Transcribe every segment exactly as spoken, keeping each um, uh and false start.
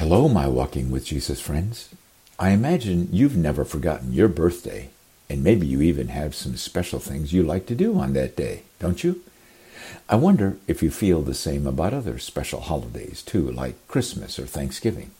Hello, my Walking with Jesus friends. I imagine you've never forgotten your birthday, and maybe you even have some special things you like to do on that day, don't you? I wonder if you feel the same about other special holidays too, like Christmas or Thanksgiving.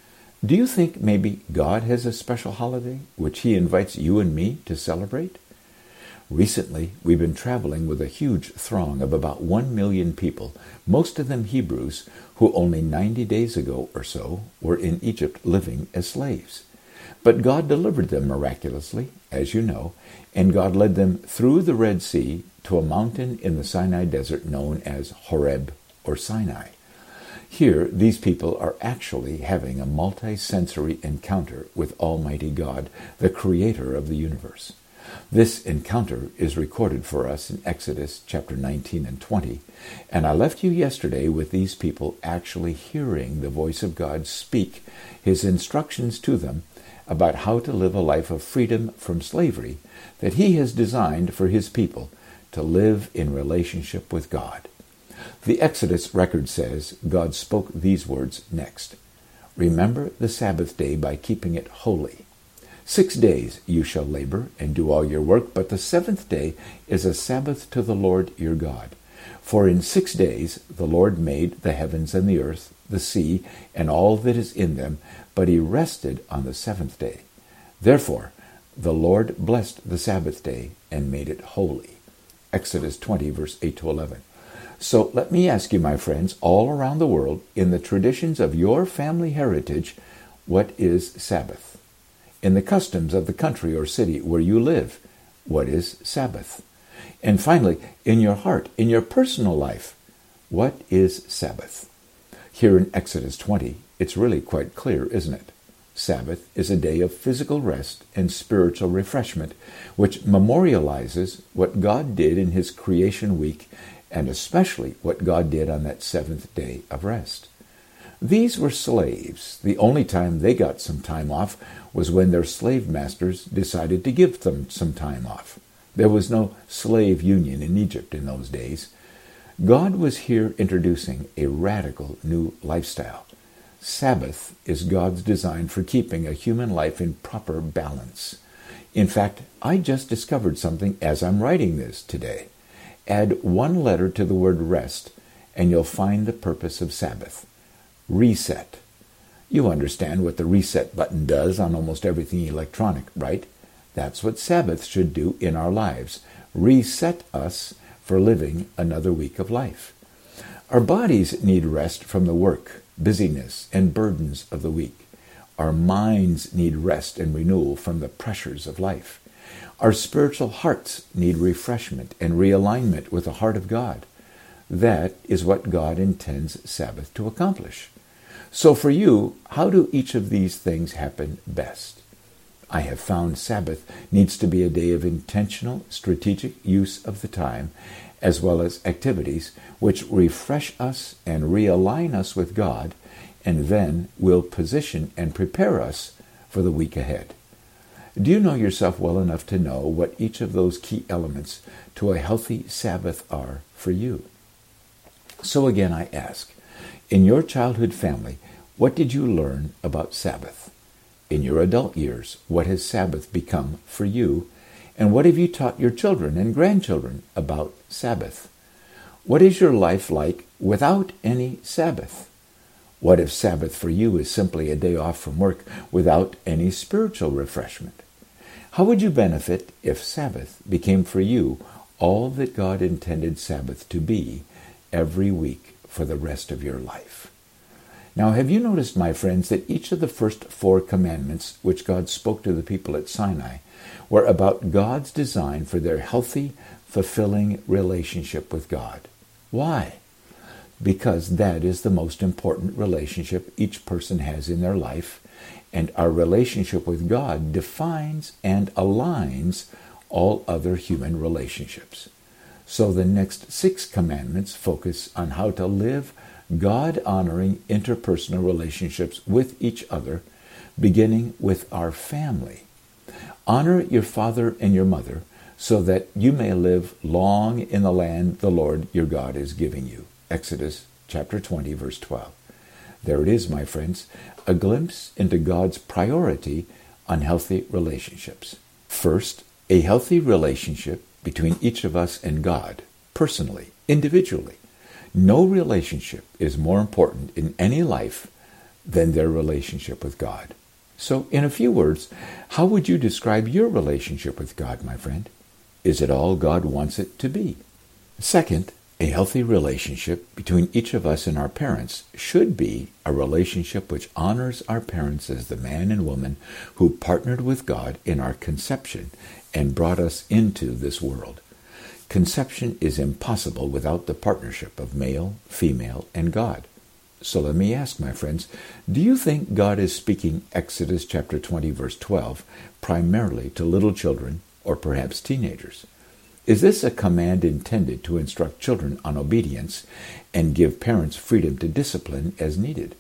Do you think maybe God has a special holiday which He invites you and me to celebrate? Recently, we've been traveling with a huge throng of about one million people, most of them Hebrews, who only ninety days ago or so were in Egypt living as slaves. But God delivered them miraculously, as you know, and God led them through the Red Sea to a mountain in the Sinai desert known as Horeb or Sinai. Here, these people are actually having a multi-sensory encounter with Almighty God, the Creator of the universe. This encounter is recorded for us in Exodus chapter nineteen and twenty, and I left you yesterday with these people actually hearing the voice of God speak His instructions to them about how to live a life of freedom from slavery that He has designed for His people to live in relationship with God. The Exodus record says God spoke these words next. Remember the Sabbath day by keeping it holy. Six days you shall labor and do all your work, but the seventh day is a Sabbath to the Lord your God. For in six days the Lord made the heavens and the earth, the sea, and all that is in them, but He rested on the seventh day. Therefore the Lord blessed the Sabbath day and made it holy. Exodus twenty, verse eight to eleven. So let me ask you, my friends, all around the world, in the traditions of your family heritage, what is Sabbath? In the customs of the country or city where you live, what is Sabbath? And finally, in your heart, in your personal life, what is Sabbath? Here in Exodus twenty, it's really quite clear, isn't it? Sabbath is a day of physical rest and spiritual refreshment, which memorializes what God did in His creation week, and especially what God did on that seventh day of rest. These were slaves. The only time they got some time off was when their slave masters decided to give them some time off. There was no slave union in Egypt in those days. God was here introducing a radical new lifestyle. Sabbath is God's design for keeping a human life in proper balance. In fact, I just discovered something as I'm writing this today. Add one letter to the word rest, and you'll find the purpose of Sabbath. Reset. You understand what the reset button does on almost everything electronic, right? That's what Sabbath should do in our lives. Reset us for living another week of life. Our bodies need rest from the work, busyness, and burdens of the week. Our minds need rest and renewal from the pressures of life. Our spiritual hearts need refreshment and realignment with the heart of God. That is what God intends Sabbath to accomplish. So for you, how do each of these things happen best? I have found Sabbath needs to be a day of intentional, strategic use of the time, as well as activities which refresh us and realign us with God, and then will position and prepare us for the week ahead. Do you know yourself well enough to know what each of those key elements to a healthy Sabbath are for you? So again, I ask, in your childhood family, what did you learn about Sabbath? In your adult years, what has Sabbath become for you? And what have you taught your children and grandchildren about Sabbath? What is your life like without any Sabbath? What if Sabbath for you is simply a day off from work without any spiritual refreshment? How would you benefit if Sabbath became for you all that God intended Sabbath to be every week for the rest of your life? Now, have you noticed, my friends, that each of the first four commandments which God spoke to the people at Sinai were about God's design for their healthy, fulfilling relationship with God? Why? Because that is the most important relationship each person has in their life, and our relationship with God defines and aligns all other human relationships. So the next six commandments focus on how to live God-honoring interpersonal relationships with each other, beginning with our family. Honor your father and your mother so that you may live long in the land the Lord your God is giving you. Exodus chapter twenty, verse twelve. There it is, my friends, a glimpse into God's priority on healthy relationships. First, a healthy relationship between each of us and God, personally, individually. No relationship is more important in any life than their relationship with God. So, in a few words, how would you describe your relationship with God, my friend? Is it all God wants it to be? Second, a healthy relationship between each of us and our parents should be a relationship which honors our parents as the man and woman who partnered with God in our conception and brought us into this world. Conception is impossible without the partnership of male, female, and God. So let me ask, my friends, do you think God is speaking Exodus chapter twenty, verse twelve, primarily to little children or perhaps teenagers? Is this a command intended to instruct children on obedience and give parents freedom to discipline as needed?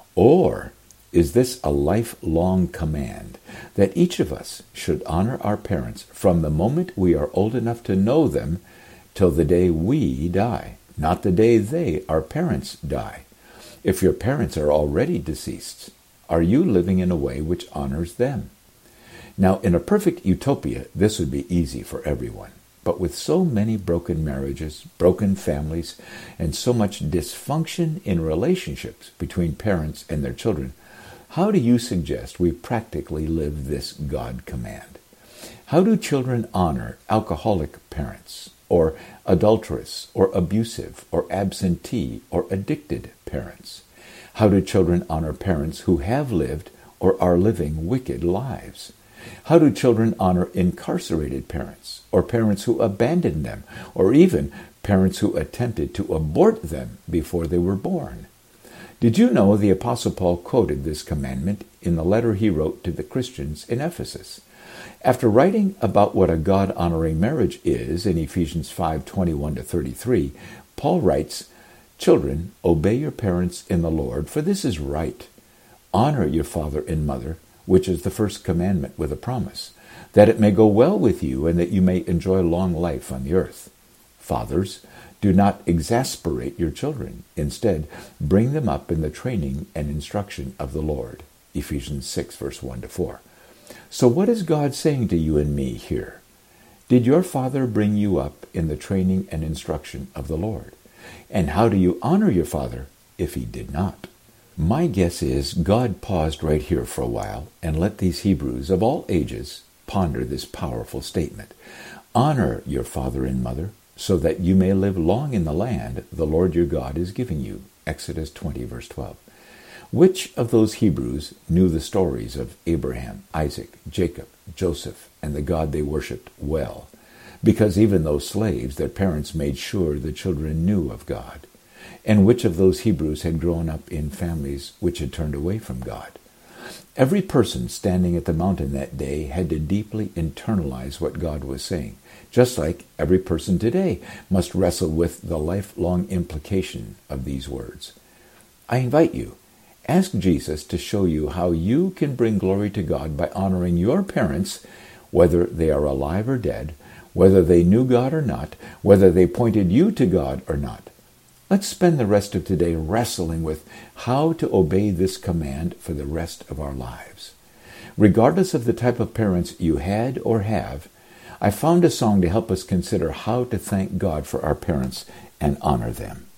Or is this a lifelong command that each of us should honor our parents from the moment we are old enough to know them till the day we die, not the day they, our parents, die? If your parents are already deceased, are you living in a way which honors them? Now, in a perfect utopia, this would be easy for everyone. But with so many broken marriages, broken families, and so much dysfunction in relationships between parents and their children, how do you suggest we practically live this God command? How do children honor alcoholic parents, or adulterous, or abusive, or absentee, or addicted parents? How do children honor parents who have lived or are living wicked lives? How do children honor incarcerated parents, or parents who abandoned them, or even parents who attempted to abort them before they were born? Did you know the Apostle Paul quoted this commandment in the letter he wrote to the Christians in Ephesus? After writing about what a God-honoring marriage is in Ephesians five, twenty-one to thirty-three, Paul writes, "Children, obey your parents in the Lord, for this is right. Honor your father and mother, which is the first commandment with a promise, that it may go well with you and that you may enjoy long life on the earth. Fathers, do not exasperate your children. Instead, bring them up in the training and instruction of the Lord." Ephesians six, verse one to four. So what is God saying to you and me here? Did your father bring you up in the training and instruction of the Lord? And how do you honor your father if he did not? My guess is God paused right here for a while and let these Hebrews of all ages ponder this powerful statement. Honor your father and mother, so that you may live long in the land the Lord your God is giving you. Exodus twenty, verse twelve. Which of those Hebrews knew the stories of Abraham, Isaac, Jacob, Joseph, and the God they worshipped well? Because even though slaves, their parents made sure the children knew of God. And which of those Hebrews had grown up in families which had turned away from God? Every person standing at the mountain that day had to deeply internalize what God was saying, just like every person today must wrestle with the lifelong implication of these words. I invite you, ask Jesus to show you how you can bring glory to God by honoring your parents, whether they are alive or dead, whether they knew God or not, whether they pointed you to God or not. Let's spend the rest of today wrestling with how to obey this command for the rest of our lives. Regardless of the type of parents you had or have, I found a song to help us consider how to thank God for our parents and honor them.